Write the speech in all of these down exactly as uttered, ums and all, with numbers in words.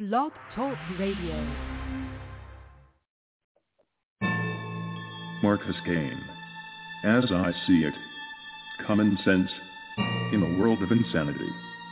Blog Talk Radio. Marcus Kane. As I see it. Common sense in a world of insanity.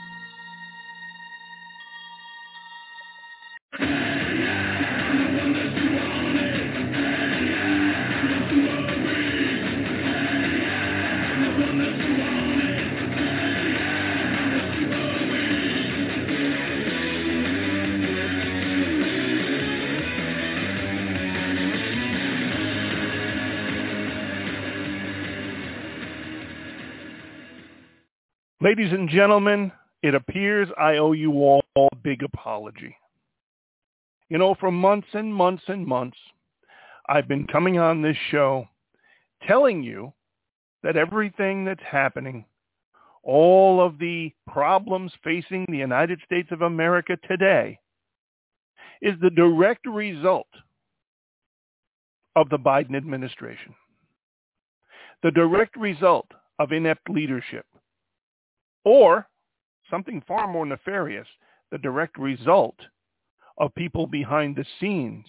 Ladies and gentlemen, it appears I owe you all a big apology. You know, for months and months and months, I've been coming on this show telling you that everything that's happening, all of the problems facing the United States of America today, is the direct result of the Biden administration. The direct result of inept leadership. Or, something far more nefarious, the direct result of people behind the scenes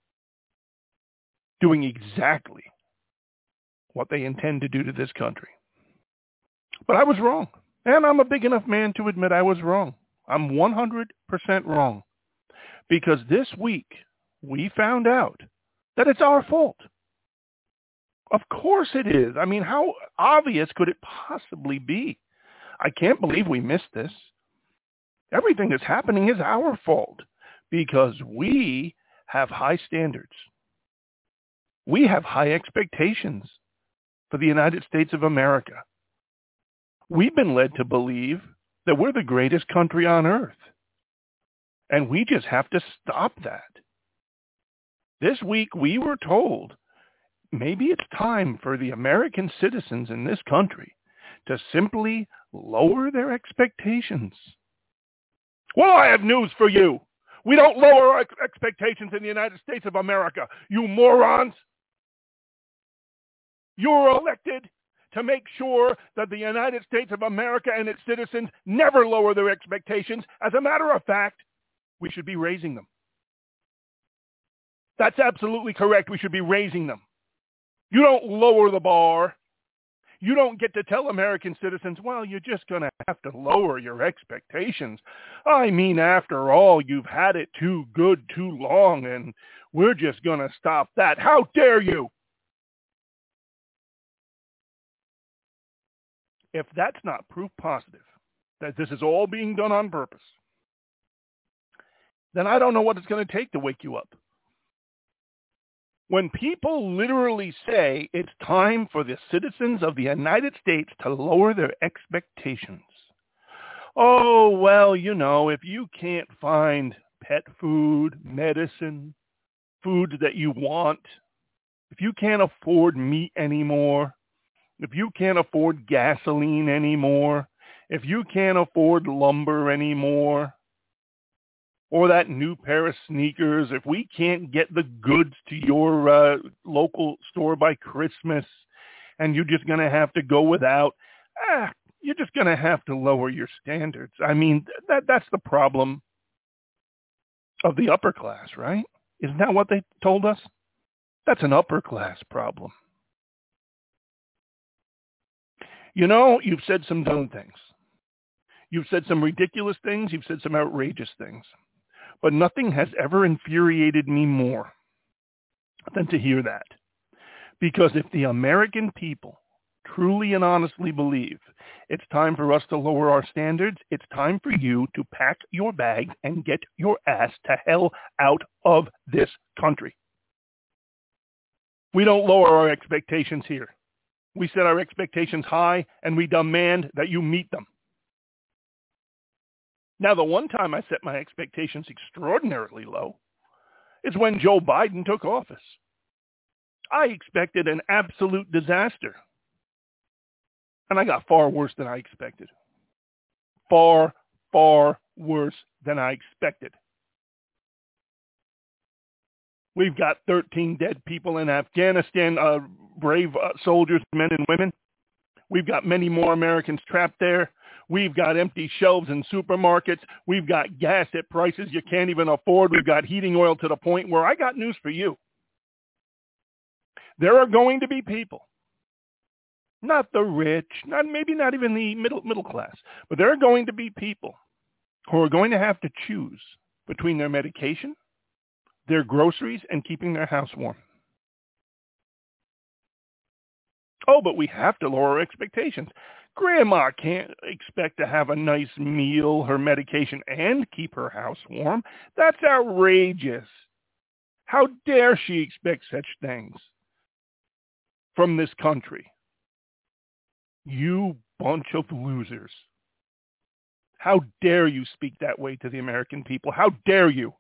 doing exactly what they intend to do to this country. But I was wrong. And I'm a big enough man to admit I was wrong. I'm one hundred percent wrong. Because this week, we found out that it's our fault. Of course it is. I mean, how obvious could it possibly be? I can't believe we missed this. Everything that's happening is our fault because we have high standards. We have high expectations for the United States of America. We've been led to believe that we're the greatest country on earth. And we just have to stop that. This week we were told maybe it's time for the American citizens in this country to simply lower their expectations. Well, I have news for you. We don't lower our expectations in the United States of America, you morons. You're elected to make sure that the United States of America and its citizens never lower their expectations. As a matter of fact, we should be raising them. That's absolutely correct. We should be raising them. You don't lower the bar. You don't get to tell American citizens, well, you're just going to have to lower your expectations. I mean, after all, you've had it too good too long, and we're just going to stop that. How dare you? If that's not proof positive that this is all being done on purpose, then I don't know what it's going to take to wake you up. When people literally say it's time for the citizens of the United States to lower their expectations. Oh, well, you know, if you can't find pet food, medicine, foods that you want, if you can't afford meat anymore, if you can't afford gasoline anymore, if you can't afford lumber anymore, or that new pair of sneakers, if we can't get the goods to your uh, local store by Christmas and you're just going to have to go without, ah, you're just going to have to lower your standards. I mean, that that's the problem of the upper class, right? Isn't that what they told us? That's an upper class problem. You know, you've said some dumb things. You've said some ridiculous things. You've said some outrageous things. But nothing has ever infuriated me more than to hear that. Because if the American people truly and honestly believe it's time for us to lower our standards, it's time for you to pack your bags and get your ass to hell out of this country. We don't lower our expectations here. We set our expectations high, and we demand that you meet them. Now, the one time I set my expectations extraordinarily low is when Joe Biden took office. I expected an absolute disaster. And I got far worse than I expected. Far, far worse than I expected. We've got thirteen dead people in Afghanistan, uh, brave uh, soldiers, men and women. We've got many more Americans trapped there. We've got empty shelves in supermarkets. We've got gas at prices you can't even afford. We've got heating oil to the point where I got news for you. There are going to be people, not the rich, not maybe not even the middle middle class, but there are going to be people who are going to have to choose between their medication, their groceries, and keeping their house warm. Oh, but we have to lower our expectations. Grandma can't expect to have a nice meal, her medication, and keep her house warm. That's outrageous. How dare she expect such things from this country? You bunch of losers. How dare you speak that way to the American people? How dare you?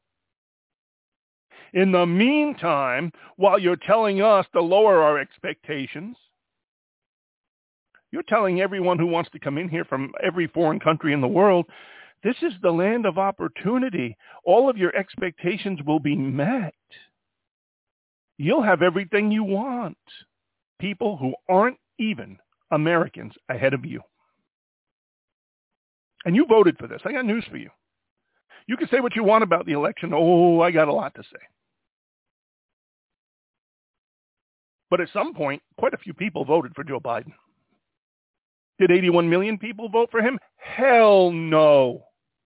In the meantime, while you're telling us to lower our expectations, you're telling everyone who wants to come in here from every foreign country in the world, this is the land of opportunity. All of your expectations will be met. You'll have everything you want. People who aren't even Americans ahead of you. And you voted for this. I got news for you. You can say what you want about the election. Oh, I got a lot to say. But at some point, quite a few people voted for Joe Biden. Did eighty-one million people vote for him? Hell no.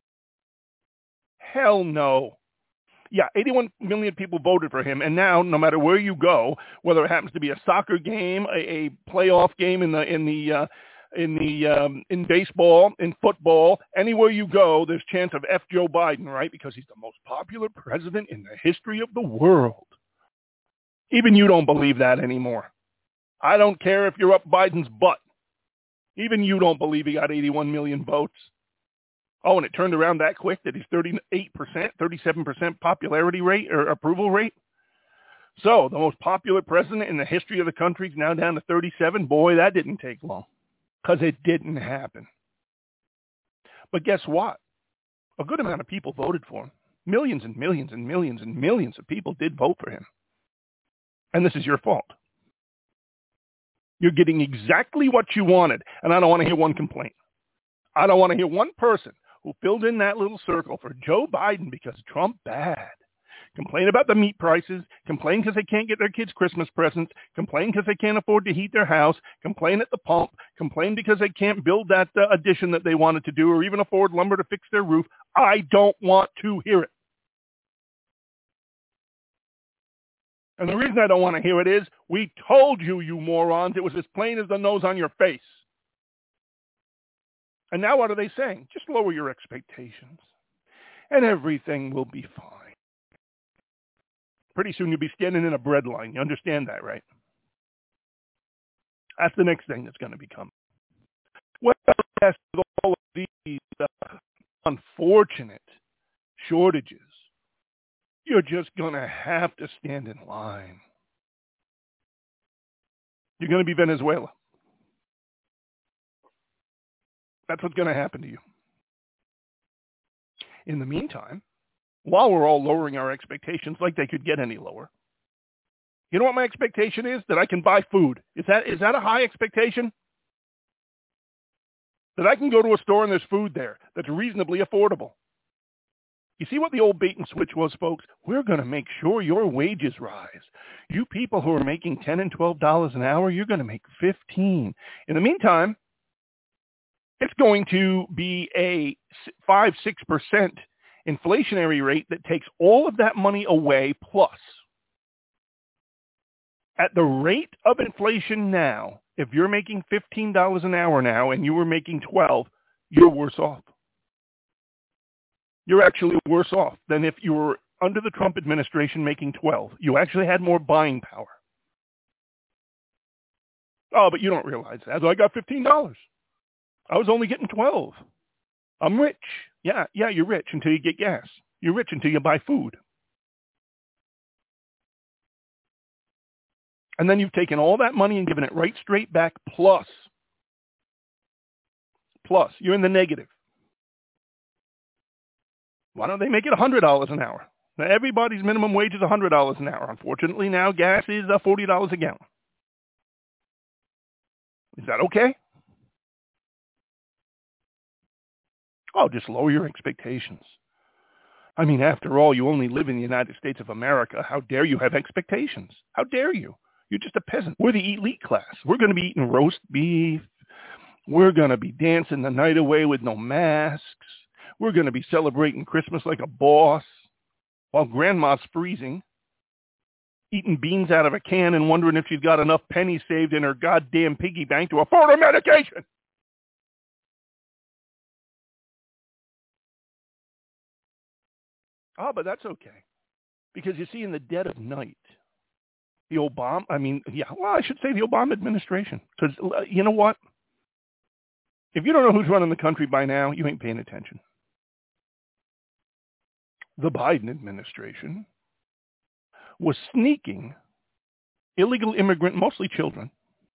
Hell no. Yeah, eighty-one million people voted for him, and now, no matter where you go, whether it happens to be a soccer game, a, a playoff game in the in the uh, in the um, in baseball, in football, anywhere you go, there's chance of F Joe Biden, right? Because he's the most popular president in the history of the world. Even you don't believe that anymore. I don't care if you're up Biden's butt. Even you don't believe he got eighty-one million votes. Oh, and it turned around that quick that he's thirty-eight percent, thirty-seven percent popularity rate or approval rate. So the most popular president in the history of the country is now down to thirty-seven. Boy, that didn't take long because it didn't happen. But guess what? A good amount of people voted for him. Millions and millions and millions and millions of people did vote for him. And this is your fault. You're getting exactly what you wanted, and I don't want to hear one complaint. I don't want to hear one person who filled in that little circle for Joe Biden because Trump bad. Complain about the meat prices, complain because they can't get their kids Christmas presents, complain because they can't afford to heat their house, complain at the pump, complain because they can't build that uh, addition that they wanted to do or even afford lumber to fix their roof. I don't want to hear it. And the reason I don't want to hear it is, we told you, you morons, it was as plain as the nose on your face. And now what are they saying? Just lower your expectations, and everything will be fine. Pretty soon you'll be standing in a bread line. You understand that, right? That's the next thing that's going to become. Well, as with all of these uh, unfortunate shortages, you're just going to have to stand in line. You're going to be Venezuela. That's what's going to happen to you. In the meantime, while we're all lowering our expectations like they could get any lower, you know what my expectation is? That I can buy food. Is that is that a high expectation? That I can go to a store and there's food there that's reasonably affordable. You see what the old bait and switch was, folks? We're going to make sure your wages rise. You people who are making ten and twelve dollars an hour, you're going to make fifteen. In the meantime, it's going to be a five, six percent inflationary rate that takes all of that money away, plus at the rate of inflation now, if you're making fifteen dollars an hour now and you were making twelve, you're worse off. You're actually worse off than if you were under the Trump administration making twelve. You actually had more buying power. Oh, but you don't realize that. So I got fifteen dollars. I was only getting twelve. I'm rich. Yeah, yeah, you're rich until you get gas. You're rich until you buy food. And then you've taken all that money and given it right straight back, plus. Plus, you're in the negative. Why don't they make it one hundred dollars an hour? Now, everybody's minimum wage is one hundred dollars an hour. Unfortunately, now gas is uh, forty dollars a gallon. Is that okay? Oh, just lower your expectations. I mean, after all, you only live in the United States of America. How dare you have expectations? How dare you? You're just a peasant. We're the elite class. We're going to be eating roast beef. We're going to be dancing the night away with no masks. We're going to be celebrating Christmas like a boss while grandma's freezing, eating beans out of a can and wondering if she's got enough pennies saved in her goddamn piggy bank to afford her medication. Oh, but that's okay. Because you see, in the dead of night, the Obama, I mean, yeah, well, I should say the Obama administration. Because, you know what? If you don't know who's running the country by now, you ain't paying attention. The Biden administration was sneaking illegal immigrant, mostly children,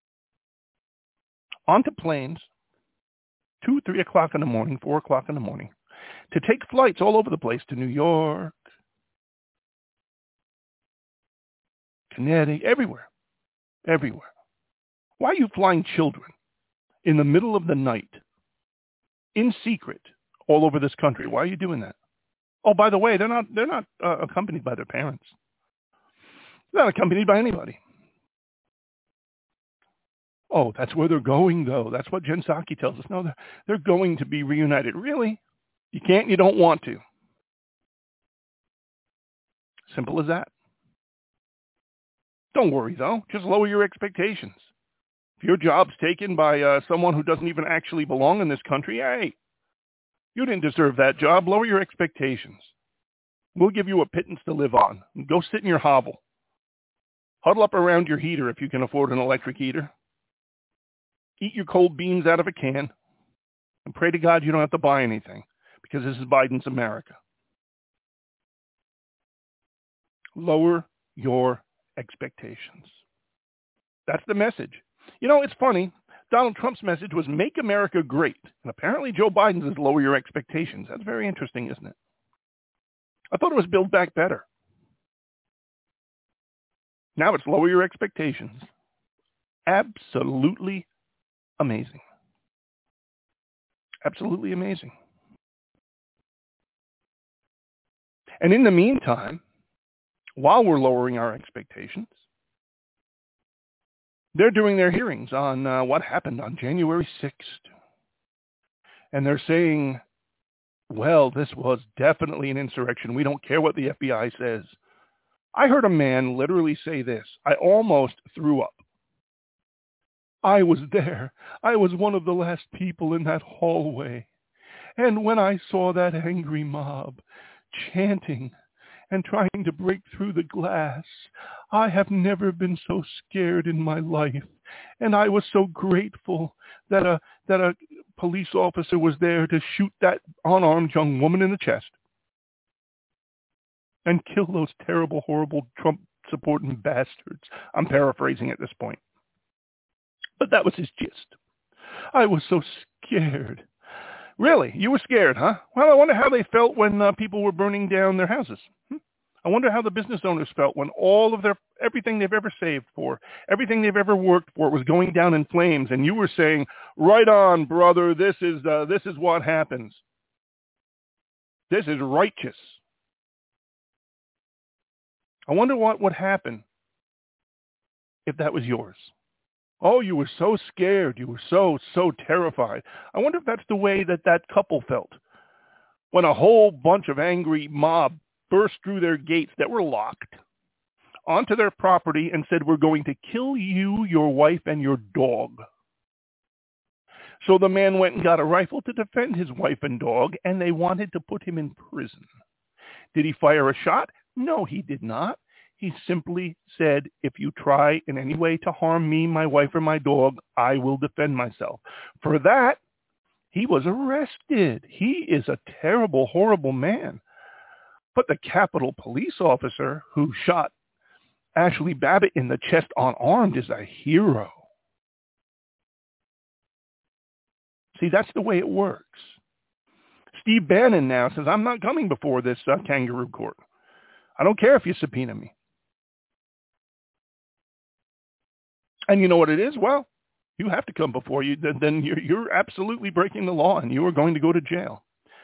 onto planes, two, three o'clock in the morning, four o'clock in the morning, to take flights all over the place to New York, Connecticut, everywhere, everywhere. Why are you flying children in the middle of the night, in secret, all over this country? Why are you doing that? Oh, by the way, they're not they're not uh, accompanied by their parents. They're not accompanied by anybody. Oh, that's where they're going, though. That's what Jen Psaki tells us. No, they're, they're going to be reunited. Really? You can't, you don't want to. Simple as that. Don't worry, though. Just lower your expectations. If your job's taken by uh, someone who doesn't even actually belong in this country, hey, you didn't deserve that job. Lower your expectations. We'll give you a pittance to live on. Go sit in your hovel. Huddle up around your heater if you can afford an electric heater. Eat your cold beans out of a can. And pray to God you don't have to buy anything, because this is Biden's America. Lower your expectations. That's the message. You know, it's funny. Donald Trump's message was make America great. And apparently Joe Biden's is lower your expectations. That's very interesting, isn't it? I thought it was build back better. Now it's lower your expectations. Absolutely amazing. Absolutely amazing. And in the meantime, while we're lowering our expectations, they're doing their hearings on uh, what happened on January sixth. And they're saying, well, this was definitely an insurrection. We don't care what the F B I says. I heard a man literally say this. I almost threw up. I was there. I was one of the last people in that hallway. And when I saw that angry mob chanting and trying to break through the glass, I have never been so scared in my life. And I was so grateful that a that a police officer was there to shoot that unarmed young woman in the chest and kill those terrible, horrible Trump-supporting bastards. I'm paraphrasing at this point. But that was his gist. I was so scared. Really? You were scared, huh? Well, I wonder how they felt when uh, people were burning down their houses. Hmm? I wonder how the business owners felt when all of their, everything they've ever saved for, everything they've ever worked for was going down in flames, and you were saying, right on, brother, this is, uh, this is what happens. This is righteous. I wonder what would happen if that was yours. Oh, you were so scared. You were so, so terrified. I wonder if that's the way that that couple felt when a whole bunch of angry mob burst through their gates that were locked onto their property and said, we're going to kill you, your wife, and your dog. So the man went and got a rifle to defend his wife and dog, and they wanted to put him in prison. Did he fire a shot? No, he did not. He simply said, if you try in any way to harm me, my wife, or my dog, I will defend myself. For that, he was arrested. He is a terrible, horrible man. But the Capitol Police officer who shot Ashley Babbitt in the chest unarmed is a hero. See, that's the way it works. Steve Bannon now says, I'm not coming before this uh, kangaroo court. I don't care if you subpoena me. And you know what it is? Well, you have to come before you. Then you're, you're absolutely breaking the law, and you are going to go to jail.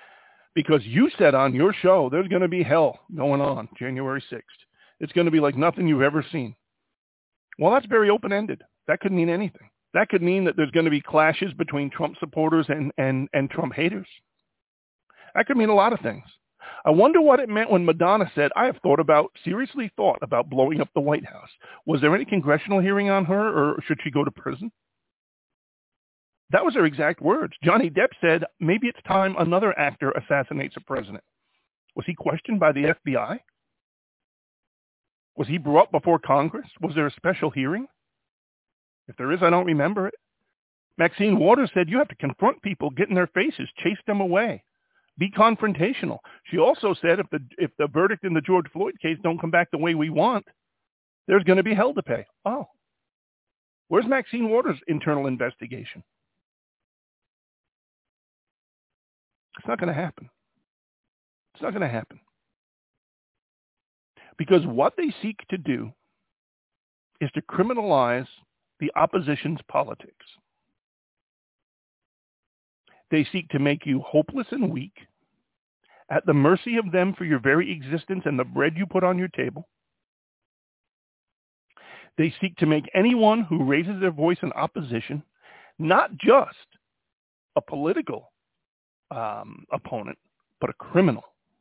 because you said on your show there's going to be hell going on January sixth. It's going to be like nothing you've ever seen. Well, that's very open-ended. That could mean anything. That could mean that there's going to be clashes between Trump supporters and, and, and Trump haters. That could mean a lot of things. I wonder what it meant when Madonna said, I have thought about, seriously thought about blowing up the White House. Was there any congressional hearing on her, or should she go to prison? That was her exact words. Johnny Depp said, maybe it's time another actor assassinates a president. Was he questioned by the F B I? Was he brought before Congress? Was there a special hearing? If there is, I don't remember it. Maxine Waters said, you have to confront people, get in their faces, chase them away. Be confrontational. She also said if the if the verdict in the George Floyd case don't come back the way we want, there's going to be hell to pay. Oh. Where's Maxine Waters' internal investigation? It's not going to happen. It's not going to happen. Because what they seek to do is to criminalize the opposition's politics. They seek to make you hopeless and weak, at the mercy of them for your very existence and the bread you put on your table. They seek to make anyone who raises their voice in opposition not just a political um, opponent, but a criminal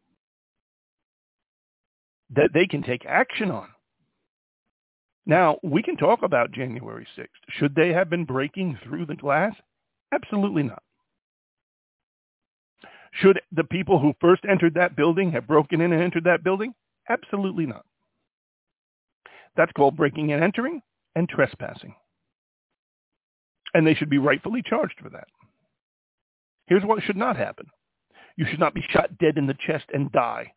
that they can take action on. Now, we can talk about January sixth. Should they have been breaking through the glass? Absolutely not. Should the people who first entered that building have broken in and entered that building? Absolutely not. That's called breaking and entering and trespassing. And they should be rightfully charged for that. Here's what should not happen. You should not be shot dead in the chest and die.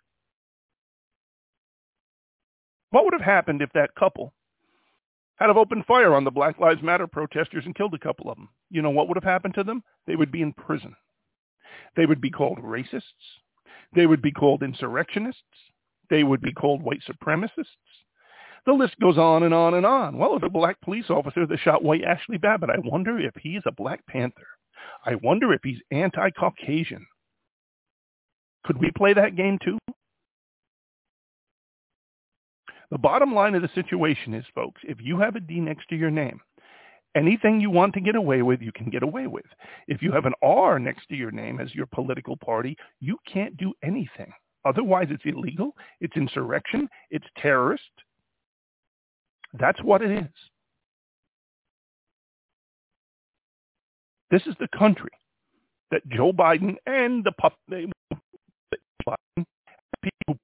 What would have happened if that couple had have opened fire on the Black Lives Matter protesters and killed a couple of them? You know what would have happened to them? They would be in prison. They would be called racists. They would be called insurrectionists. They would be called white supremacists. The list goes on and on and on. Well, it was a black police officer that shot white Ashley Babbitt. I wonder if he's a Black Panther. I wonder if he's anti-Caucasian. Could we play that game too? The bottom line of the situation is, folks, if you have a D next to your name, anything you want to get away with, you can get away with. If you have an R next to your name as your political party, you can't do anything. Otherwise, it's illegal, it's insurrection, it's terrorist. That's what it is. This is the country that Joe Biden and the pup, Biden, people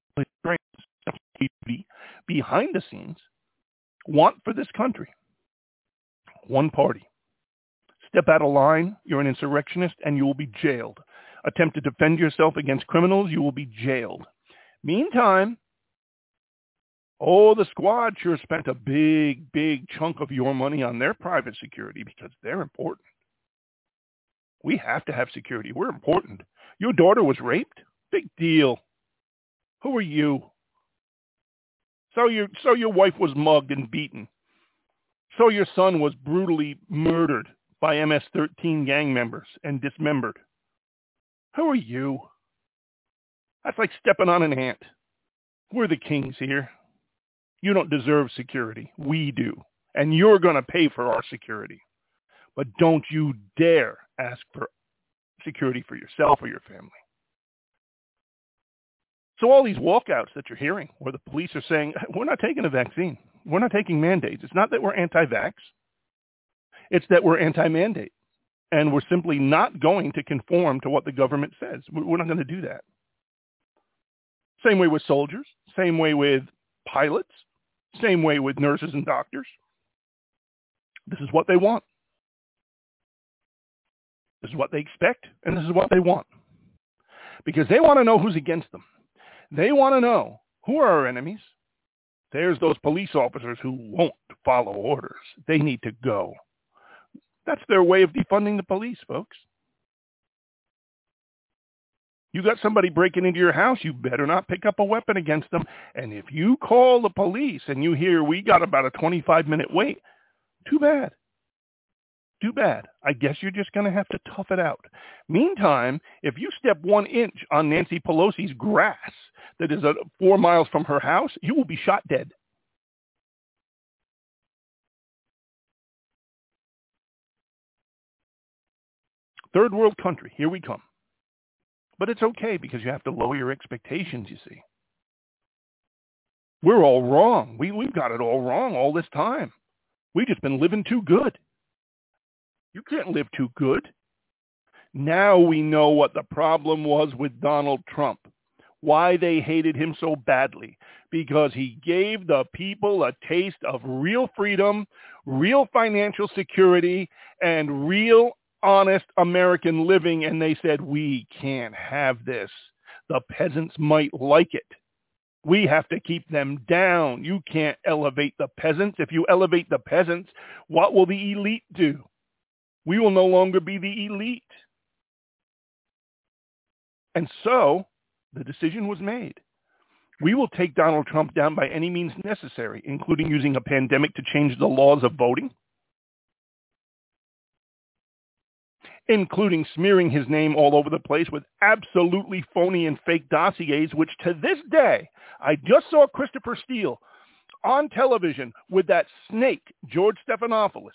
behind the scenes want for this country. One party. Step out of line, you're an insurrectionist, and you will be jailed. Attempt to defend yourself against criminals, you will be jailed. Meantime, oh, the squad sure spent a big, big chunk of your money on their private security because they're important. We have to have security. We're important. Your daughter was raped? Big deal. Who are you? So your, so your wife was mugged and beaten. So your son was brutally murdered by M S thirteen gang members and dismembered. Who are you? That's like stepping on an ant. We're the kings here. You don't deserve security. We do. And you're going to pay for our security. But don't you dare ask for security for yourself or your family. So all these walkouts that you're hearing where the police are saying, we're not taking a vaccine. We're not taking mandates. It's not that we're anti-vax. It's that we're anti-mandate. And we're simply not going to conform to what the government says. We're not going to do that. Same way with soldiers. Same way with pilots. Same way with nurses and doctors. This is what they want. This is what they expect, and this is what they want. Because they want to know who's against them. They want to know who are our enemies. There's those police officers who won't follow orders. They need to go. That's their way of defunding the police, folks. You got somebody breaking into your house, you better not pick up a weapon against them. And if you call the police and you hear we got about a twenty-five minute wait, too bad. Too bad. I guess you're just going to have to tough it out. Meantime, if you step one inch on Nancy Pelosi's grass that is uh, four miles from her house, you will be shot dead. Third world country, here we come. But it's okay because you have to lower your expectations, you see. We're all wrong. We, we've got it all wrong all this time. We've just been living too good. You can't live too good. Now we know what the problem was with Donald Trump, why they hated him so badly, because he gave the people a taste of real freedom, real financial security, and real honest American living, and they said, we can't have this. The peasants might like it. We have to keep them down. You can't elevate the peasants. If you elevate the peasants, what will the elite do? We will no longer be the elite. And so the decision was made. We will take Donald Trump down by any means necessary, including using a pandemic to change the laws of voting, including smearing his name all over the place with absolutely phony and fake dossiers, which to this day, I just saw Christopher Steele on television with that snake, George Stephanopoulos,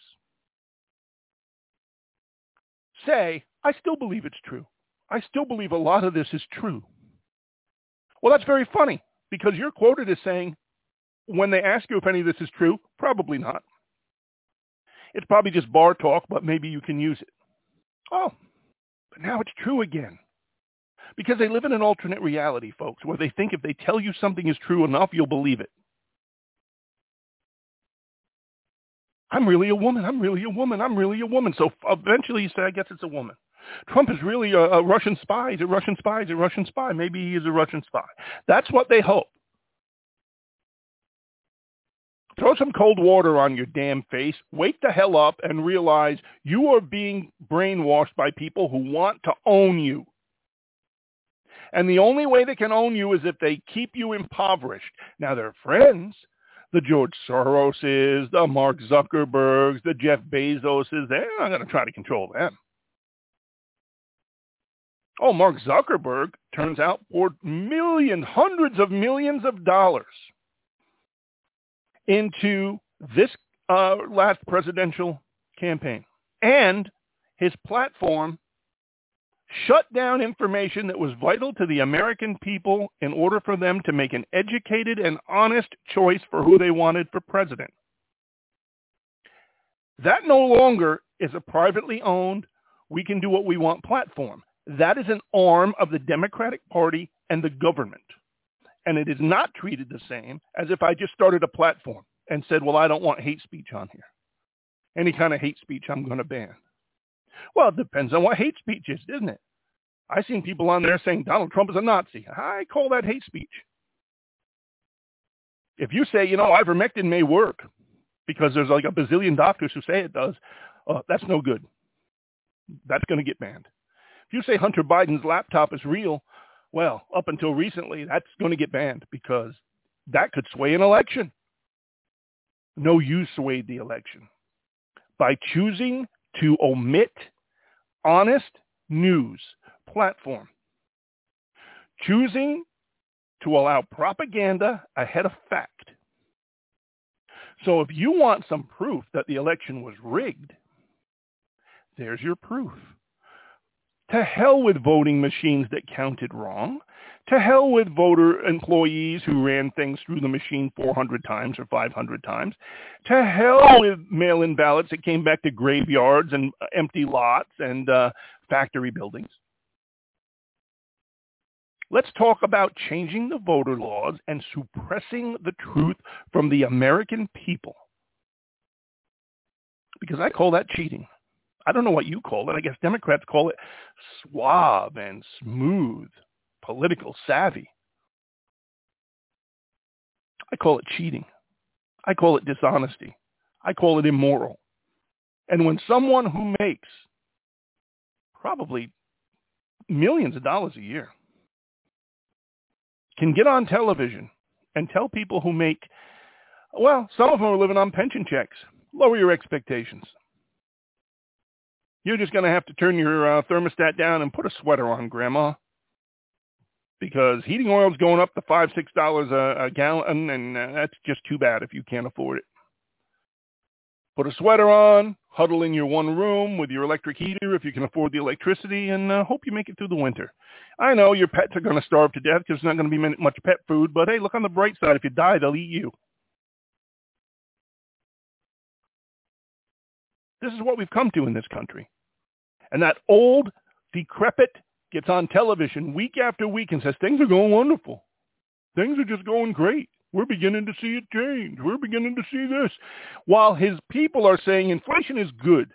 say, I still believe it's true. I still believe a lot of this is true. Well, that's very funny because you're quoted as saying, when they ask you if any of this is true, probably not. It's probably just bar talk, but maybe you can use it. Oh, but now it's true again. Because they live in an alternate reality, folks, where they think if they tell you something is true enough, you'll believe it. I'm really a woman. I'm really a woman. I'm really a woman. So eventually you say, I guess it's a woman. Trump is really a, a Russian spy. He's a Russian spy. He's a Russian spy. Maybe he is a Russian spy. That's what they hope. Throw some cold water on your damn face. Wake the hell up and realize you are being brainwashed by people who want to own you. And the only way they can own you is if they keep you impoverished. Now, their friends, the George Soroses, the Mark Zuckerbergs, the Jeff Bezoses, they're not going to try to control them. Oh, Mark Zuckerberg, turns out, poured millions, hundreds of millions of dollars into this uh, last presidential campaign. And his platform shut down information that was vital to the American people in order for them to make an educated and honest choice for who they wanted for president. That no longer is a privately owned, we can do what we want platform. That is an arm of the Democratic Party and the government. And it is not treated the same as if I just started a platform and said, well, I don't want hate speech on here. Any kind of hate speech I'm going to ban. Well, it depends on what hate speech is, isn't it? I've seen people on there saying Donald Trump is a Nazi. I call that hate speech. If you say, you know, ivermectin may work because there's like a bazillion doctors who say it does, uh, that's no good. That's going to get banned. If you say Hunter Biden's laptop is real, well, up until recently, that's going to get banned because that could sway an election. No, you swayed the election by choosing to omit honest news platform, choosing to allow propaganda ahead of fact. So if you want some proof that the election was rigged, there's your proof. To hell with voting machines that counted wrong. To hell with voter employees who ran things through the machine four hundred times or five hundred times. To hell with mail-in ballots that came back to graveyards and empty lots and uh, factory buildings. Let's talk about changing the voter laws and suppressing the truth from the American people. Because I call that cheating. I don't know what you call it. I guess Democrats call it suave and smooth, political savvy. I call it cheating. I call it dishonesty. I call it immoral. And when someone who makes probably millions of dollars a year can get on television and tell people who make, well, some of them are living on pension checks, lower your expectations. You're just going to have to turn your uh, thermostat down and put a sweater on, Grandma, because heating oil is going up to five, six dollars a, a gallon, and uh, that's just too bad if you can't afford it. Put a sweater on, huddle in your one room with your electric heater if you can afford the electricity, and uh, hope you make it through the winter. I know your pets are going to starve to death because there's not going to be much pet food, but hey, look on the bright side. If you die, they'll eat you. This is what we've come to in this country. And that old, decrepit gets on television week after week and says, things are going wonderful. Things are just going great. We're beginning to see it change. We're beginning to see this. While his people are saying inflation is good.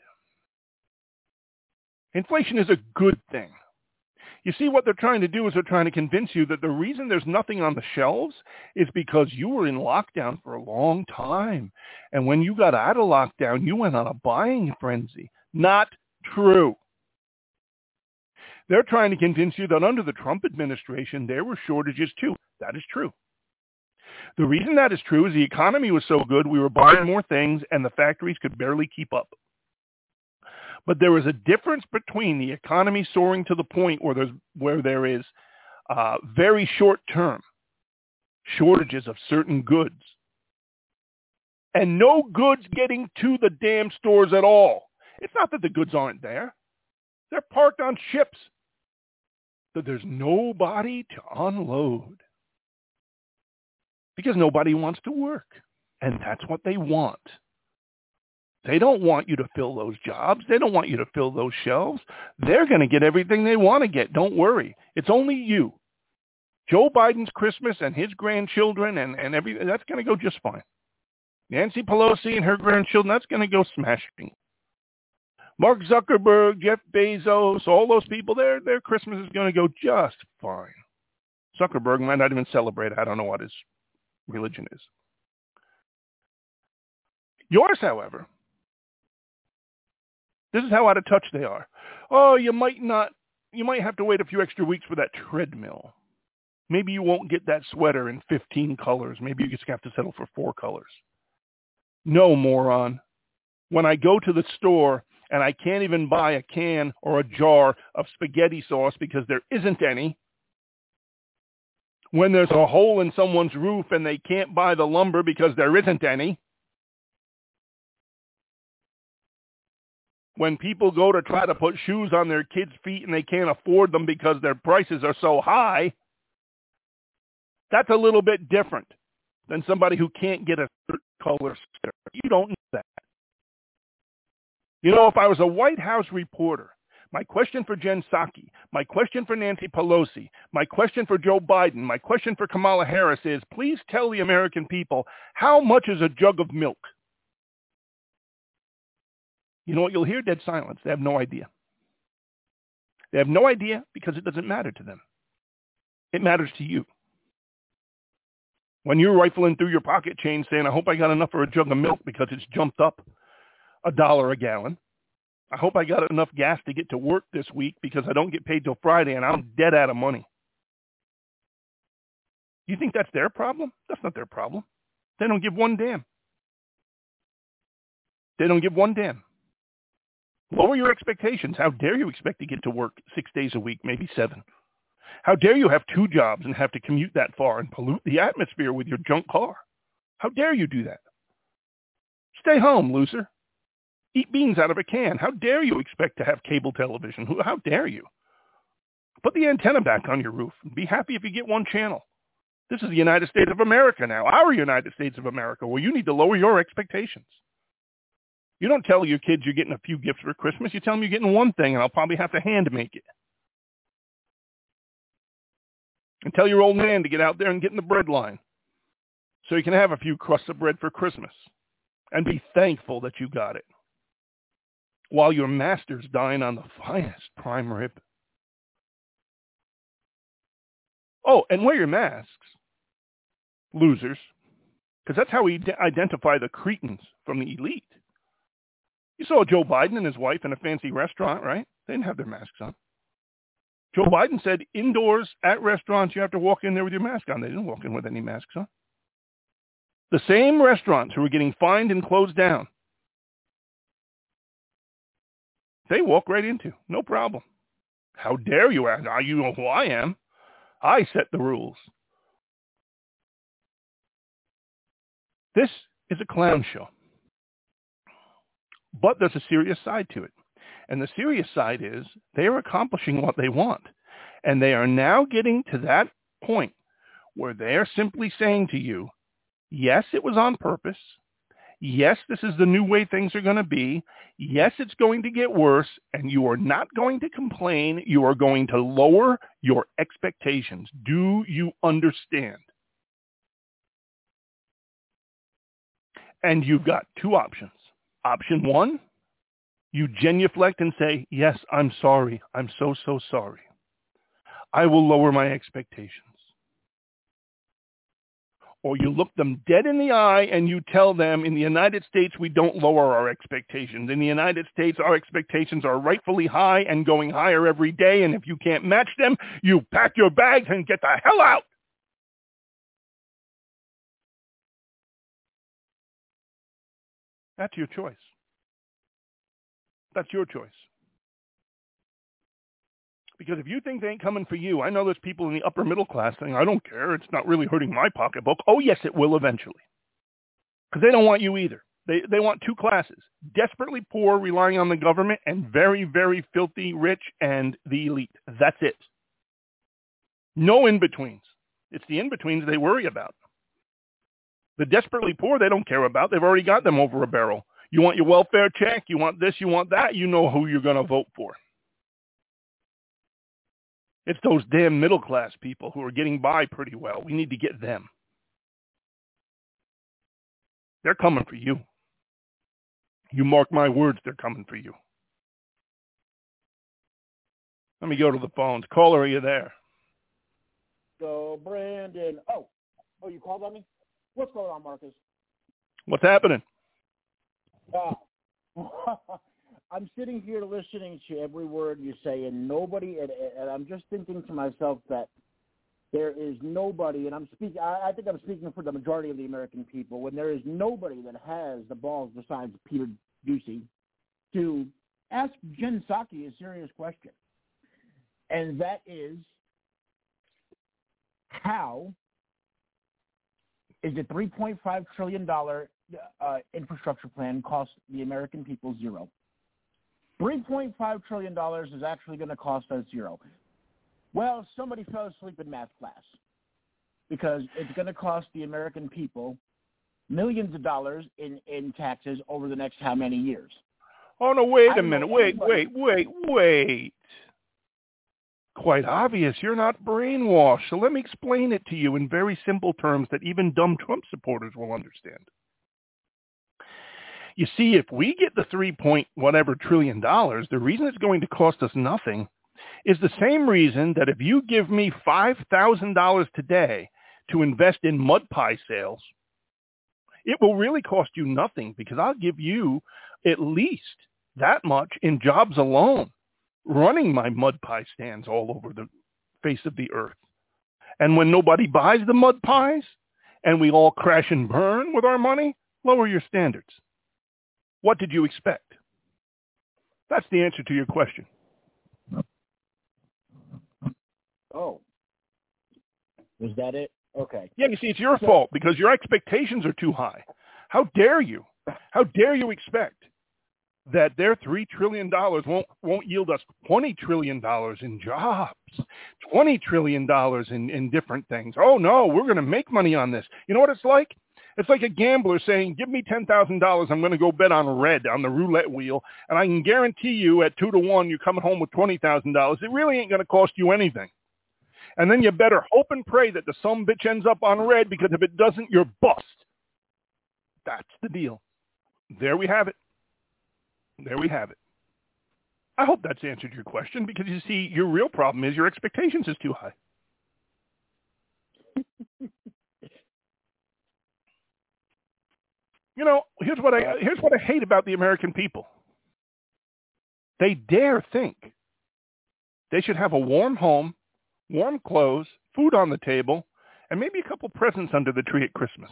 Inflation is a good thing. You see, what they're trying to do is they're trying to convince you that the reason there's nothing on the shelves is because you were in lockdown for a long time. And when you got out of lockdown, you went on a buying frenzy. Not true. They're trying to convince you that under the Trump administration, there were shortages too. That is true. The reason that is true is the economy was so good, we were buying more things, and the factories could barely keep up. But there is a difference between the economy soaring to the point where, there's, where there is uh, very short-term shortages of certain goods and no goods getting to the damn stores at all. It's not that the goods aren't there. They're parked on ships. That there's nobody to unload because nobody wants to work. And that's what they want. They don't want you to fill those jobs. They don't want you to fill those shelves. They're going to get everything they want to get. Don't worry. It's only you. Joe Biden's Christmas and his grandchildren and, and everything, that's going to go just fine. Nancy Pelosi and her grandchildren, that's going to go smashing. Mark Zuckerberg, Jeff Bezos, all those people, their, their Christmas is going to go just fine. Zuckerberg might not even celebrate. I don't know what his religion is. Yours, however, this is how out of touch they are. Oh, you might not, you might have to wait a few extra weeks for that treadmill. Maybe you won't get that sweater in fifteen colors. Maybe you just have to settle for four colors. No, moron. When I go to the store and I can't even buy a can or a jar of spaghetti sauce because there isn't any, when there's a hole in someone's roof and they can't buy the lumber because there isn't any, when people go to try to put shoes on their kids' feet and they can't afford them because their prices are so high, that's a little bit different than somebody who can't get a certain color sweater. You don't know that. You know, if I was a White House reporter, my question for Jen Psaki, my question for Nancy Pelosi, my question for Joe Biden, my question for Kamala Harris is, please tell the American people, how much is a jug of milk? You know what you'll hear? Dead silence. They have no idea. They have no idea because it doesn't matter to them. It matters to you. When you're rifling through your pocket chain saying, I hope I got enough for a jug of milk because it's jumped up a dollar a gallon. I hope I got enough gas to get to work this week because I don't get paid till Friday and I'm dead out of money. You think that's their problem? That's not their problem. They don't give one damn. They don't give one damn. Lower your expectations. How dare you expect to get to work six days a week, maybe seven? How dare you have two jobs and have to commute that far and pollute the atmosphere with your junk car? How dare you do that? Stay home, loser. Eat beans out of a can. How dare you expect to have cable television? How dare you? Put the antenna back on your roof. Be happy if you get one channel. This is the United States of America now, our United States of America, where you need to lower your expectations. You don't tell your kids you're getting a few gifts for Christmas. You tell them you're getting one thing, and I'll probably have to hand make it. And tell your old man to get out there and get in the bread line so you can have a few crusts of bread for Christmas and be thankful that you got it while your master's dine on the finest prime rib. Oh, and wear your masks, losers, because that's how we d- identify the cretins from the elite. You saw Joe Biden and his wife in a fancy restaurant, right? They didn't have their masks on. Joe Biden said indoors at restaurants, you have to walk in there with your mask on. They didn't walk in with any masks on. The same restaurants who were getting fined and closed down They walk right into. No problem. How dare you? Now you know who I am. I set the rules. This is a clown show. But there's a serious side to it. And the serious side is they are accomplishing what they want. And they are now getting to that point where they are simply saying to you, yes, it was on purpose. Yes, this is the new way things are going to be. Yes, it's going to get worse, and you are not going to complain. You are going to lower your expectations. Do you understand? And you've got two options. Option one, you genuflect and say, yes, I'm sorry. I'm so, so sorry. I will lower my expectations. Or you look them dead in the eye and you tell them, in the United States, we don't lower our expectations. In the United States, our expectations are rightfully high and going higher every day. And if you can't match them, you pack your bags and get the hell out. That's your choice. That's your choice. Because if you think they ain't coming for you, I know there's people in the upper middle class saying, I don't care. It's not really hurting my pocketbook. Oh, yes, it will eventually. Because they don't want you either. They they want two classes. Desperately poor, relying on the government, and very, very filthy rich and the elite. That's it. No in-betweens. It's the in-betweens they worry about. The desperately poor they don't care about. They've already got them over a barrel. You want your welfare check, you want this, you want that, you know who you're going to vote for. It's those damn middle-class people who are getting by pretty well. We need to get them. They're coming for you. You mark my words, they're coming for you. Let me go to the phones. Caller, are you there? So, Brandon. Oh, oh, you called on me? What's going on, Marcus? What's happening? Uh, I'm sitting here listening to every word you say, and nobody, and, and I'm just thinking to myself that there is nobody, and I'm speaking, I, I think I'm speaking for the majority of the American people, when there is nobody that has the balls besides Peter Doocy to ask Jen Psaki a serious question. And that is, how is the three point five trillion dollars uh, infrastructure plan cost the American people zero? three point five trillion dollars is actually going to cost us zero. Well, somebody fell asleep in math class, because it's going to cost the American people millions of dollars in, in taxes over the next how many years? Oh, no, wait a minute. Wait, wait, wait, wait. Quite obvious. You're not brainwashed. So let me explain it to you in very simple terms that even dumb Trump supporters will understand. You see, if we get the three point whatever trillion dollars, the reason it's going to cost us nothing is the same reason that if you give me five thousand dollars today to invest in mud pie sales, it will really cost you nothing, because I'll give you at least that much in jobs alone, running my mud pie stands all over the face of the earth. And when nobody buys the mud pies and we all crash and burn with our money, lower your standards. What did you expect? That's the answer to your question. Oh. Was that it? Okay. Yeah, you see, it's your fault because your expectations are too high. How dare you? How dare you expect that their three trillion dollars won't won't yield us twenty trillion dollars in jobs, twenty trillion dollars in, in different things? Oh, no, we're going to make money on this. You know what it's like? It's like a gambler saying, give me ten thousand dollars, I'm going to go bet on red on the roulette wheel, and I can guarantee you at two to one you're coming home with twenty thousand dollars. It really ain't going to cost you anything. And then you better hope and pray that the some bitch ends up on red, because if it doesn't, you're bust. That's the deal. There we have it. There we have it. I hope that's answered your question, because you see, your real problem is your expectations is too high. You know, here's what I here's what I hate about the American people. They dare think they should have a warm home, warm clothes, food on the table, and maybe a couple presents under the tree at Christmas.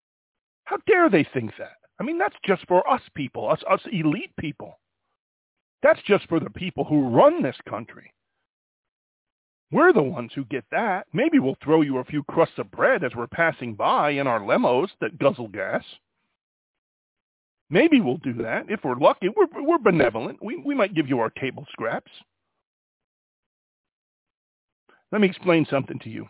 How dare they think that? I mean, that's just for us people, us us elite people. That's just for the people who run this country. We're the ones who get that. Maybe we'll throw you a few crusts of bread as we're passing by in our lemos that guzzle gas. Maybe we'll do that. If we're lucky, we're, we're benevolent. We, we might give you our table scraps. Let me explain something to you.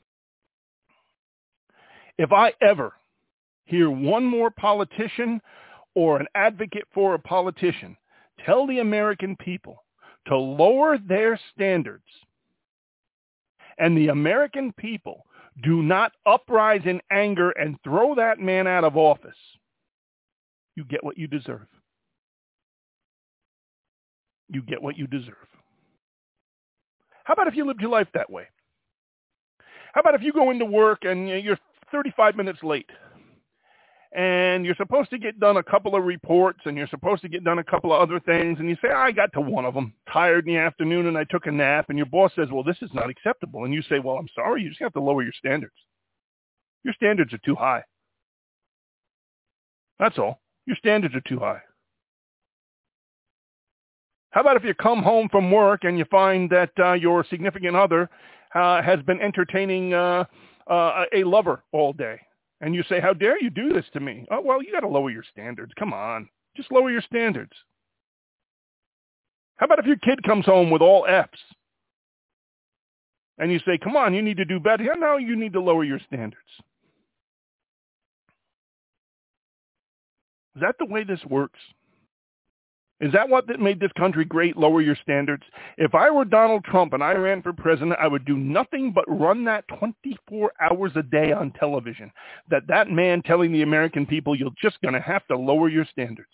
If I ever hear one more politician or an advocate for a politician tell the American people to lower their standards, and the American people do not uprise in anger and throw that man out of office, you get what you deserve. You get what you deserve. How about if you lived your life that way? How about if you go into work and you're thirty-five minutes late, and you're supposed to get done a couple of reports, and you're supposed to get done a couple of other things, and you say, I got to one of them, tired in the afternoon, and I took a nap, and your boss says, well, this is not acceptable. And you say, well, I'm sorry, you just have to lower your standards. Your standards are too high. That's all. Your standards are too high. How about if you come home from work and you find that uh, your significant other uh, has been entertaining uh, uh, a lover all day, and you say, how dare you do this to me? Oh, well, you got to lower your standards. Come on. Just lower your standards. How about if your kid comes home with all F's, and you say, come on, you need to do better? Yeah, no, you need to lower your standards. Is that the way this works? Is that what made this country great? Lower your standards. If I were Donald Trump and I ran for president, I would do nothing but run that twenty-four hours a day on television. That that man telling the American people, you're just going to have to lower your standards.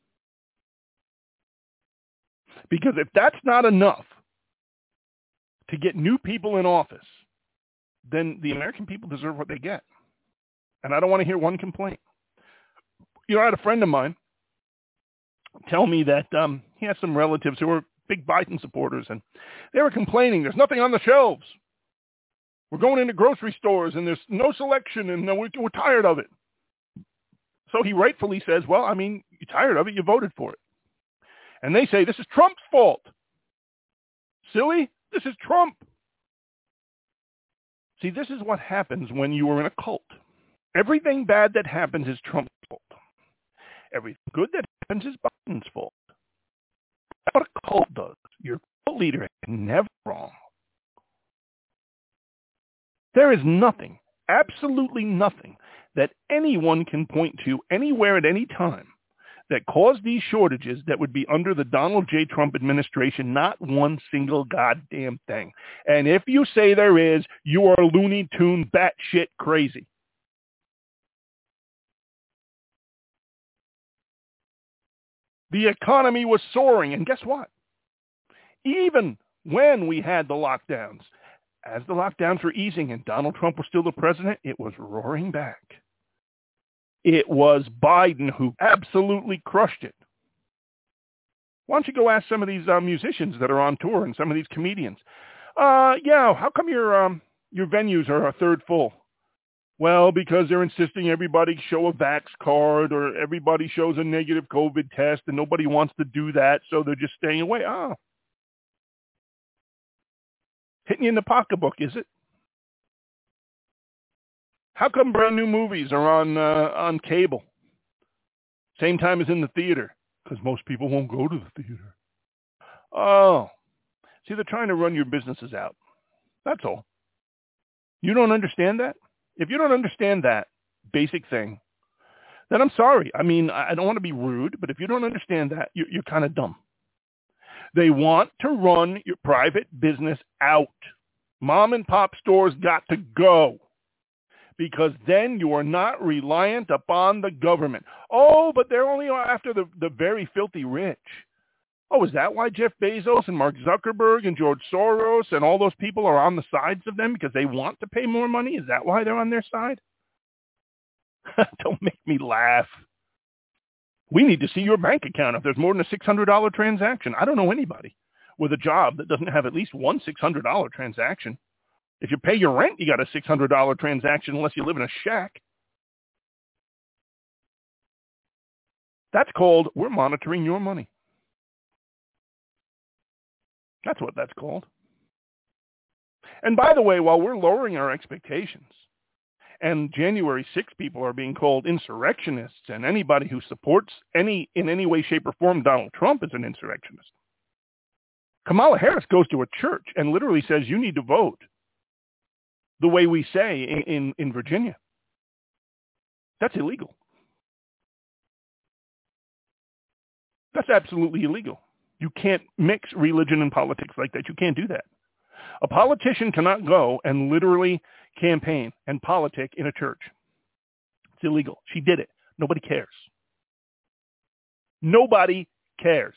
Because if that's not enough to get new people in office, then the American people deserve what they get. And I don't want to hear one complaint. You know, I had a friend of mine tell me that um, he has some relatives who are big Biden supporters, and they were complaining, there's nothing on the shelves. We're going into grocery stores, and there's no selection, and we're, we're tired of it. So he rightfully says, well, I mean, you're tired of it, you voted for it. And they say, this is Trump's fault. Silly, this is Trump. See, this is what happens when you are in a cult. Everything bad that happens is Trump's fault. Everything good that happens is Biden's fault. That's what a cult does. Your cult leader is never wrong. There is nothing, absolutely nothing, that anyone can point to anywhere at any time that caused these shortages that would be under the Donald J. Trump administration. Not one single goddamn thing. And if you say there is, you are Looney Tune batshit crazy. The economy was soaring, and guess what? Even when we had the lockdowns, as the lockdowns were easing and Donald Trump was still the president, it was roaring back. It was Biden who absolutely crushed it. Why don't you go ask some of these uh, musicians that are on tour and some of these comedians? Uh, yeah, how come your um, your venues are a third full? Well, because they're insisting everybody show a vax card or everybody shows a negative COVID test, and nobody wants to do that, so they're just staying away. Oh. Hitting you in the pocketbook, is it? How come brand new movies are on uh, on cable? Same time as in the theater? Because most people won't go to the theater. Oh. See, they're trying to run your businesses out. That's all. You don't understand that? If you don't understand that basic thing, then I'm sorry. I mean, I don't want to be rude, but if you don't understand that, you're, you're kind of dumb. They want to run your private business out. Mom and pop stores got to go, because then you are not reliant upon the government. Oh, but they're only after the, the very filthy rich. Oh, is that why Jeff Bezos and Mark Zuckerberg and George Soros and all those people are on the sides of them, because they want to pay more money? Is that why they're on their side? Don't make me laugh. We need to see your bank account if there's more than a six hundred dollars transaction. I don't know anybody with a job that doesn't have at least one six hundred dollars transaction. If you pay your rent, you got a six hundred dollars transaction unless you live in a shack. That's called, we're monitoring your money. That's what that's called. And by the way, while we're lowering our expectations, and January sixth people are being called insurrectionists, and anybody who supports any in any way, shape, or form Donald Trump is an insurrectionist. Kamala Harris goes to a church and literally says, you need to vote the way we say in, in, in Virginia. That's illegal. That's absolutely illegal. You can't mix religion and politics like that. You can't do that. A politician cannot go and literally campaign and politic in a church. It's illegal. She did it. Nobody cares. Nobody cares.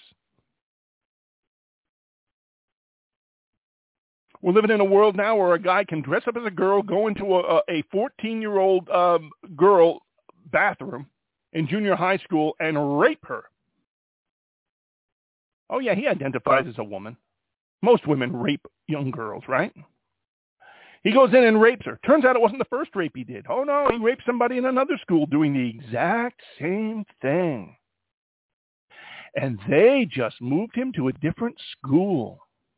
We're living in a world now where a guy can dress up as a girl, go into a, a fourteen-year-old um, girl bathroom in junior high school and rape her. Oh, yeah, he identifies as a woman. Most women rape young girls, right? He goes in and rapes her. Turns out it wasn't the first rape he did. Oh, no, he raped somebody in another school doing the exact same thing. And they just moved him to a different school.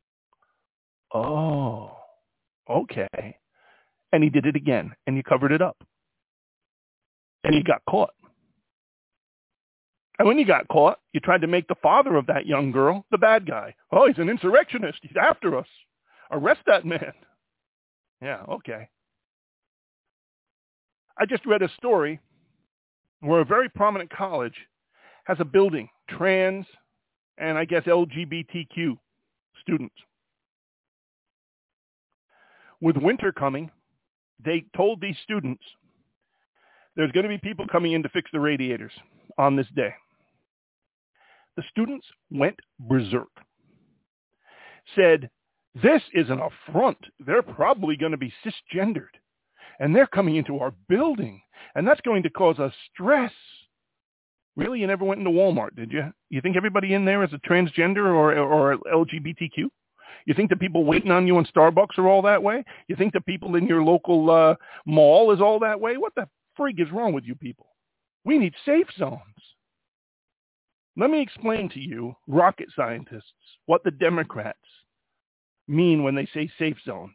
Oh, okay. And he did it again, and he covered it up. And he got caught. And when he got caught, you tried to make the father of that young girl the bad guy. Oh, he's an insurrectionist. He's after us. Arrest that man. Yeah, okay. I just read a story where a very prominent college has a building, trans and I guess L G B T Q students. With winter coming, they told these students there's going to be people coming in to fix the radiators on this day. The students went berserk, said, this is an affront. They're probably going to be cisgendered, and they're coming into our building, and that's going to cause us stress. Really? You never went into Walmart, did you? You think everybody in there is a transgender or, or L G B T Q? You think the people waiting on you in Starbucks are all that way? You think the people in your local uh, mall is all that way? What the frig is wrong with you people? We need safe zones. Let me explain to you, rocket scientists, what the Democrats mean when they say safe zones.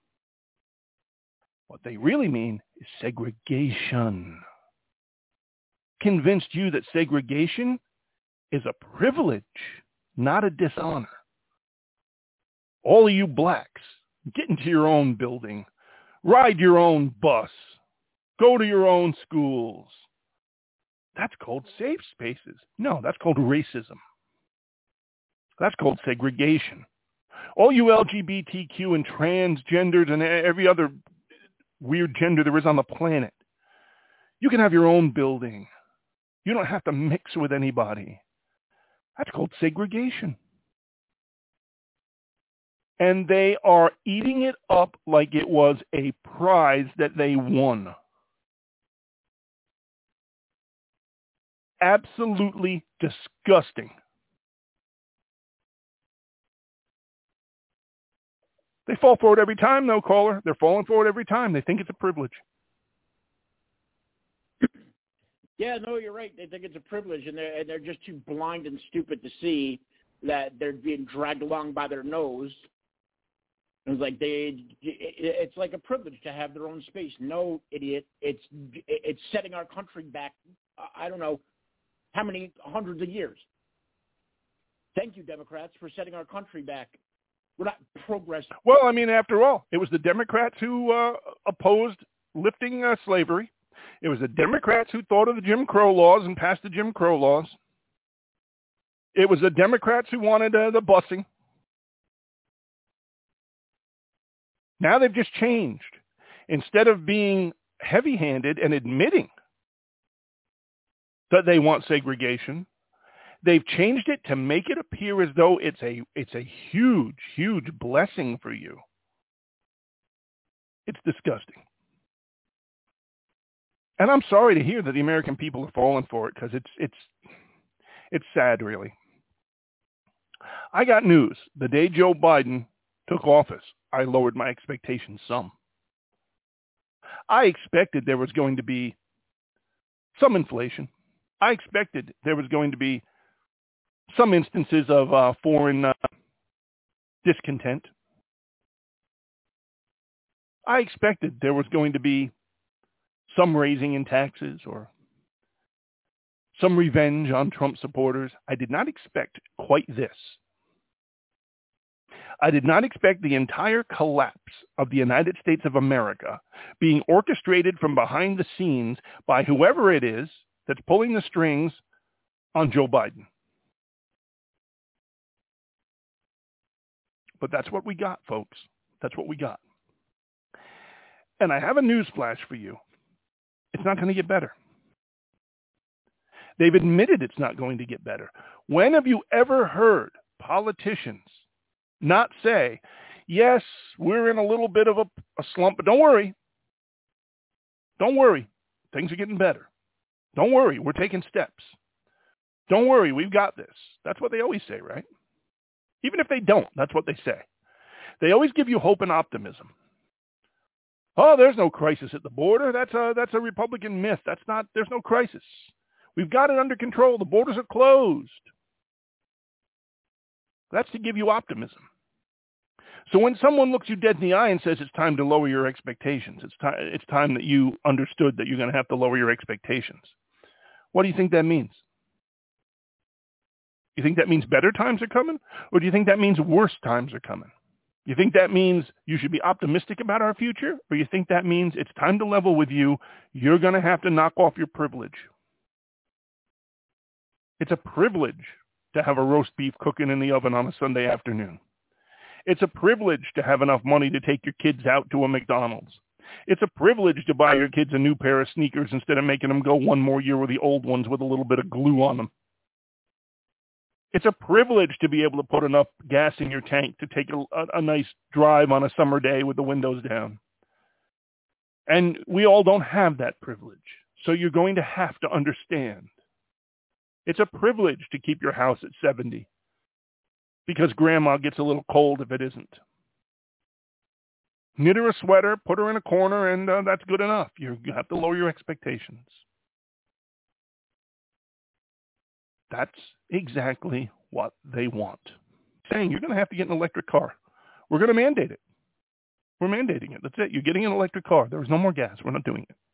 What they really mean is segregation. Convinced you that segregation is a privilege, not a dishonor. All of you blacks, get into your own building, ride your own bus, go to your own schools. That's called safe spaces. No, that's called racism. That's called segregation. All you L G B T Q and transgenders and every other weird gender there is on the planet, you can have your own building. You don't have to mix with anybody. That's called segregation. And they are eating it up like it was a prize that they won. Absolutely disgusting. They fall for it every time, though, caller. They're falling for it every time. They think it's a privilege. Yeah, no, you're right. They think it's a privilege, and they're, and they're just too blind and stupid to see that they're being dragged along by their nose. It's like they, it's like a privilege to have their own space. No, idiot. It's it's setting our country back, I don't know, how many hundreds of years. Thank you, Democrats, for setting our country back. We're not progressing. Well, I mean, after all, it was the Democrats who uh, opposed lifting uh, slavery. It was the Democrats who thought of the Jim Crow laws and passed the Jim Crow laws. It was the Democrats who wanted uh, the busing. Now they've just changed. Instead of being heavy-handed and admitting that they want segregation, they've changed it to make it appear as though it's a it's a huge, huge blessing for you. It's disgusting. And I'm sorry to hear that the American people are falling for it, because it's it's it's sad, really. I got news. The day Joe Biden took office, I lowered my expectations some. I expected there was going to be some inflation. I expected there was going to be some instances of uh, foreign uh, discontent. I expected there was going to be some raising in taxes or some revenge on Trump supporters. I did not expect quite this. I did not expect the entire collapse of the United States of America being orchestrated from behind the scenes by whoever it is that's pulling the strings on Joe Biden. But that's what we got, folks. That's what we got. And I have a news flash for you. It's not going to get better. They've admitted it's not going to get better. When have you ever heard politicians not say, yes, we're in a little bit of a, a slump, but don't worry. Don't worry. Things are getting better. Don't worry. We're taking steps. Don't worry. We've got this. That's what they always say, right? Even if they don't, that's what they say. They always give you hope and optimism. Oh, there's no crisis at the border. That's a, that's a Republican myth. That's not, there's no crisis. We've got it under control. The borders are closed. That's to give you optimism. So when someone looks you dead in the eye and says it's time to lower your expectations, it's time, it's time that you understood that you're going to have to lower your expectations, what do you think that means? You think that means better times are coming? Or do you think that means worse times are coming? You think that means you should be optimistic about our future? Or you think that means it's time to level with you, you're going to have to knock off your privilege? It's a privilege to have a roast beef cooking in the oven on a Sunday afternoon. It's a privilege to have enough money to take your kids out to a McDonald's. It's a privilege to buy your kids a new pair of sneakers instead of making them go one more year with the old ones with a little bit of glue on them. It's a privilege to be able to put enough gas in your tank to take a, a, a nice drive on a summer day with the windows down. And we all don't have that privilege. So you're going to have to understand. It's a privilege to keep your house at seventy because grandma gets a little cold if it isn't. Knit her a sweater, put her in a corner, and uh, that's good enough. You have to lower your expectations. That's exactly what they want. Saying you're going to have to get an electric car. We're going to mandate it. We're mandating it. That's it. You're getting an electric car. There is no more gas. We're not doing it.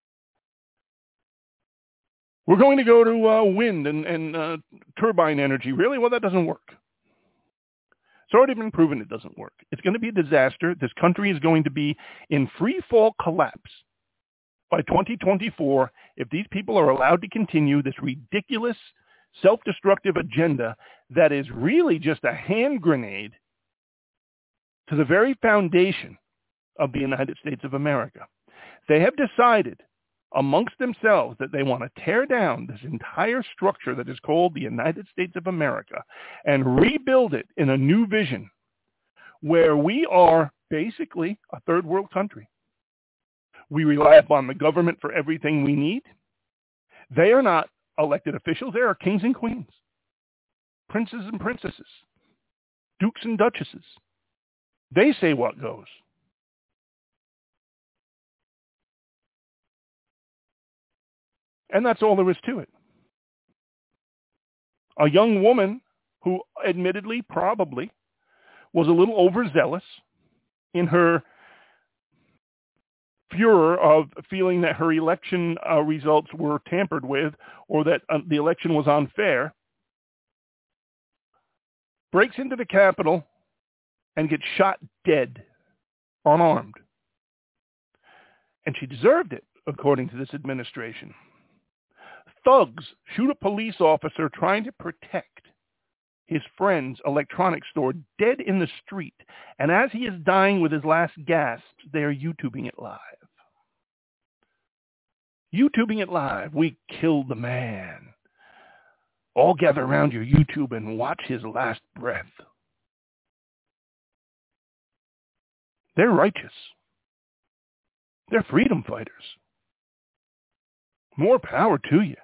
We're going to go to uh, wind and, and uh, turbine energy. Really? Well, that doesn't work. It's already been proven it doesn't work. It's going to be a disaster. This country is going to be in free fall collapse by twenty twenty-four if these people are allowed to continue this ridiculous self-destructive agenda that is really just a hand grenade to the very foundation of the United States of America. They have decided amongst themselves that they want to tear down this entire structure that is called the United States of America and rebuild it in a new vision where we are basically a third world country. We rely upon the government for everything we need. They are not elected officials. They are kings and queens, princes and princesses, dukes and duchesses. They say what goes. And that's all there is to it. A young woman who admittedly probably was a little overzealous in her furor of feeling that her election uh, results were tampered with or that uh, the election was unfair, breaks into the Capitol and gets shot dead, unarmed. And she deserved it, according to this administration. Thugs shoot a police officer trying to protect his friend's electronics store dead in the street. And as he is dying with his last gasps, they are YouTubing it live. YouTubing it live. We killed the man. All gather around your YouTube and watch his last breath. They're righteous. They're freedom fighters. More power to you.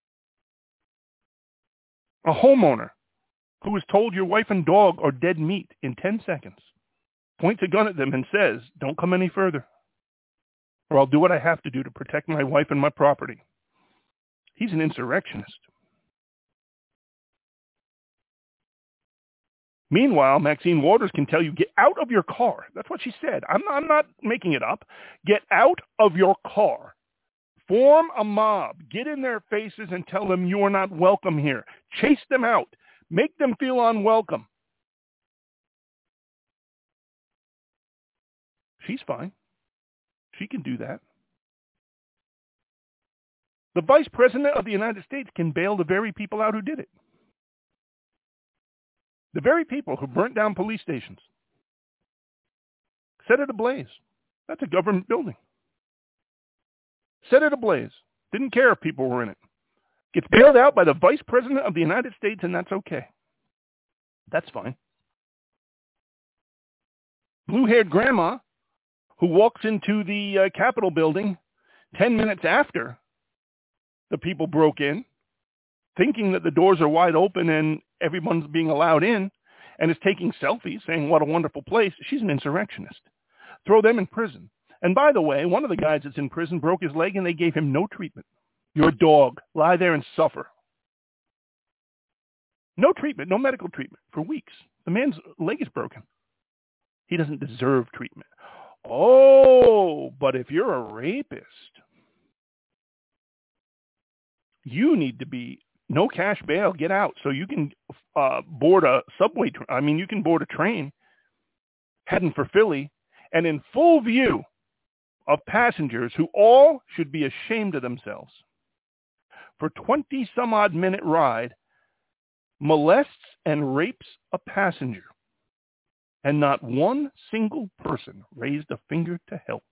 A homeowner who is told your wife and dog are dead meat in ten seconds points a gun at them and says, don't come any further, or I'll do what I have to do to protect my wife and my property. He's an insurrectionist. Meanwhile, Maxine Waters can tell you, get out of your car. That's what she said. I'm not, I'm not making it up. Get out of your car. Form a mob. Get in their faces and tell them you are not welcome here. Chase them out. Make them feel unwelcome. She's fine. She can do that. The Vice President of the United States can bail the very people out who did it. The very people who burnt down police stations. Set it ablaze. That's a government building. Set it ablaze. Didn't care if people were in it. Gets bailed out by the Vice President of the United States, and that's okay. That's fine. Blue-haired grandma who walks into the uh, Capitol building ten minutes after the people broke in, thinking that the doors are wide open and everyone's being allowed in, and is taking selfies saying, what a wonderful place. She's an insurrectionist. Throw them in prison. And by the way, one of the guys that's in prison broke his leg and they gave him no treatment. You're a dog. Lie there and suffer. No treatment, no medical treatment for weeks. The man's leg is broken. He doesn't deserve treatment. Oh, but if you're a rapist, you need to be no cash bail, get out so you can uh, board a subway. Tra- I mean, you can board a train heading for Philly and in full view of passengers who all should be ashamed of themselves. For twenty some odd minute ride, molests and rapes a passenger. And not one single person raised a finger to help.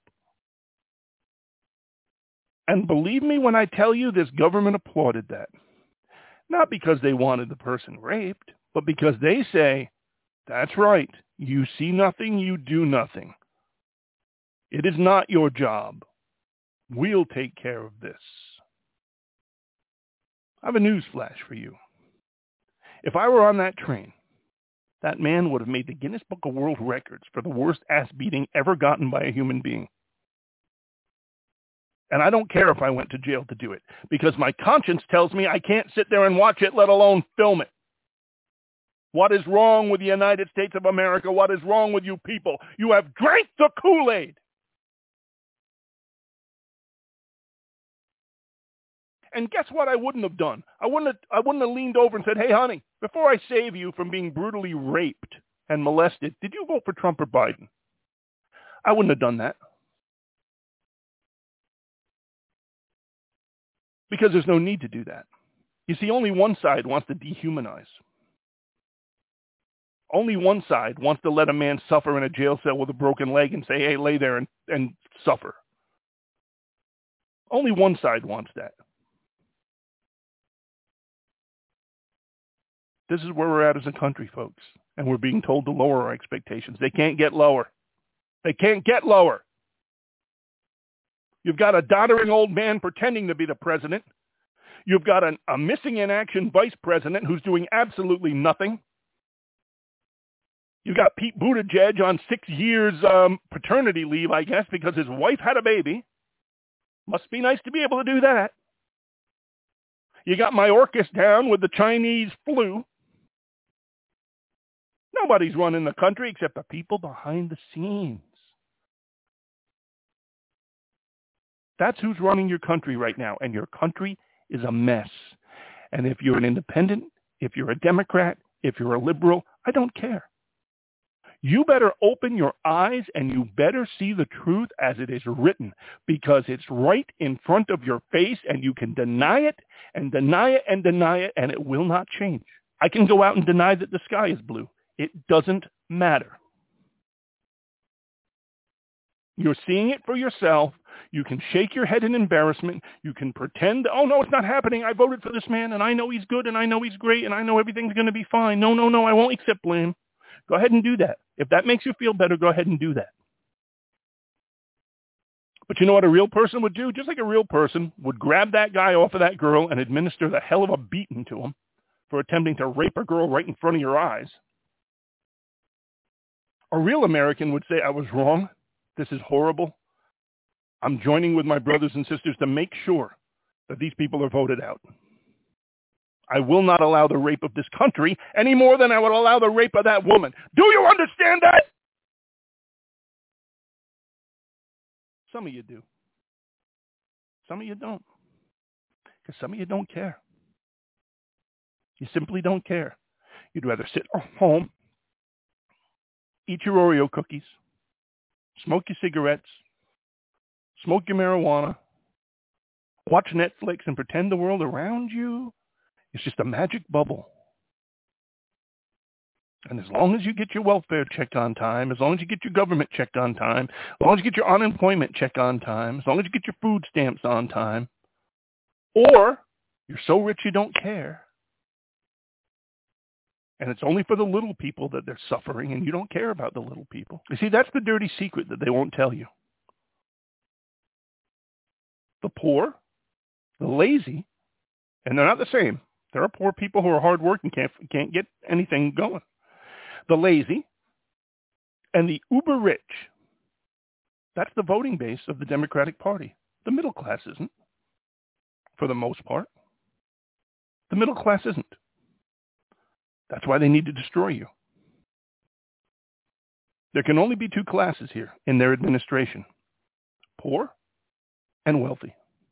And believe me when I tell you this government applauded that. Not because they wanted the person raped, but because they say, that's right, you see nothing, you do nothing. It is not your job. We'll take care of this. I have a news flash for you. If I were on that train, that man would have made the Guinness Book of World Records for the worst ass beating ever gotten by a human being. And I don't care if I went to jail to do it, because my conscience tells me I can't sit there and watch it, let alone film it. What is wrong with the United States of America? What is wrong with you people? You have drank the Kool-Aid. And guess what I wouldn't have done? I wouldn't have, I wouldn't have leaned over and said, hey, honey, before I save you from being brutally raped and molested, did you vote for Trump or Biden? I wouldn't have done that. Because there's no need to do that. You see, only one side wants to dehumanize. Only one side wants to let a man suffer in a jail cell with a broken leg and say, hey, lay there and, and suffer. Only one side wants that. This is where we're at as a country, folks. And we're being told to lower our expectations. They can't get lower. They can't get lower. You've got a doddering old man pretending to be the president. You've got an, a missing in action vice president who's doing absolutely nothing. You've got Pete Buttigieg on six years um, paternity leave, I guess, because his wife had a baby. Must be nice to be able to do that. You got Mayorkas down with the Chinese flu. Nobody's running the country except the people behind the scenes. That's who's running your country right now, and your country is a mess. And if you're an independent, if you're a Democrat, if you're a liberal, I don't care. You better open your eyes and you better see the truth as it is written, because it's right in front of your face and you can deny it and deny it and deny it and it will not change. I can go out and deny that the sky is blue. It doesn't matter. You're seeing it for yourself. You can shake your head in embarrassment. You can pretend, oh, no, it's not happening. I voted for this man and I know he's good and I know he's great and I know everything's going to be fine. No, no, no, I won't accept blame. Go ahead and do that. If that makes you feel better, go ahead and do that. But you know what a real person would do? Just like a real person would grab that guy off of that girl and administer the hell of a beating to him for attempting to rape a girl right in front of your eyes. A real American would say, I was wrong. This is horrible. I'm joining with my brothers and sisters to make sure that these people are voted out. I will not allow the rape of this country any more than I would allow the rape of that woman. Do you understand that? Some of you do. Some of you don't. Because some of you don't care. You simply don't care. You'd rather sit home, eat your Oreo cookies, smoke your cigarettes, smoke your marijuana, watch Netflix and pretend the world around you is just a magic bubble. And as long as you get your welfare checked on time, as long as you get your government checked on time, as long as you get your unemployment check on time, as long as you get your food stamps on time, or you're so rich you don't care, and it's only for the little people that they're suffering, and you don't care about the little people. You see, that's the dirty secret that they won't tell you. The poor, the lazy, and they're not the same. There are poor people who are hard working and can't, can't get anything going. The lazy and the uber rich, that's the voting base of the Democratic Party. The middle class isn't, for the most part. The middle class isn't. That's why they need to destroy you. There can only be two classes here in their administration, poor and wealthy.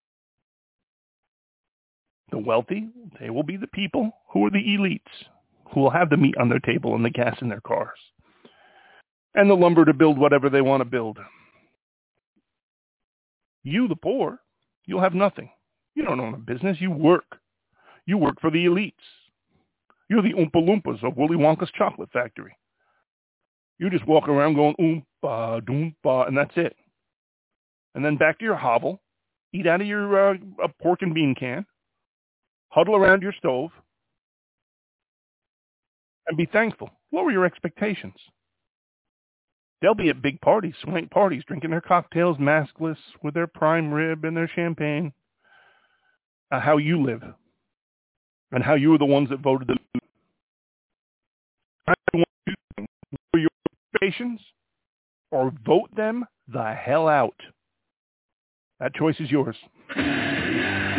The wealthy, they will be the people who are the elites, who will have the meat on their table and the gas in their cars, and the lumber to build whatever they want to build. You, the poor, you'll have nothing. You don't own a business. You work. You work for the elites. You're the Oompa Loompas of Willy Wonka's chocolate factory. You just walk around going oompa, doompa, and that's it. And then back to your hovel, eat out of your uh, a pork and bean can, huddle around your stove, and be thankful. Lower your expectations. They'll be at big parties, swank parties, drinking their cocktails maskless with their prime rib and their champagne. Uh, how you live. And how you were the ones that voted them. I want to for your patients or vote them the hell out. That choice is yours.